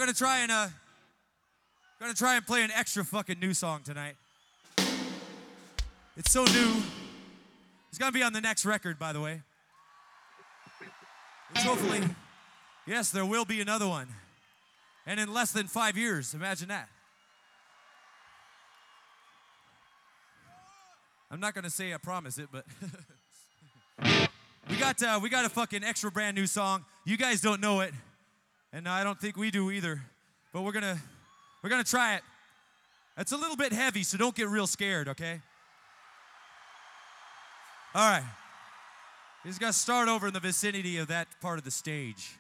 gonna try and play an extra fucking new song tonight. It's so new. It's gonna be on the next record, by the way. Which hopefully, yes, there will be another one. And in less than 5 years, imagine that. I'm not gonna say I promise it, but we got a fucking extra brand new song. You guys don't know it, and I don't think we do either. But we're gonna try it. It's a little bit heavy, so don't get real scared, okay? All right. We just got to start over in the vicinity of that part of the stage.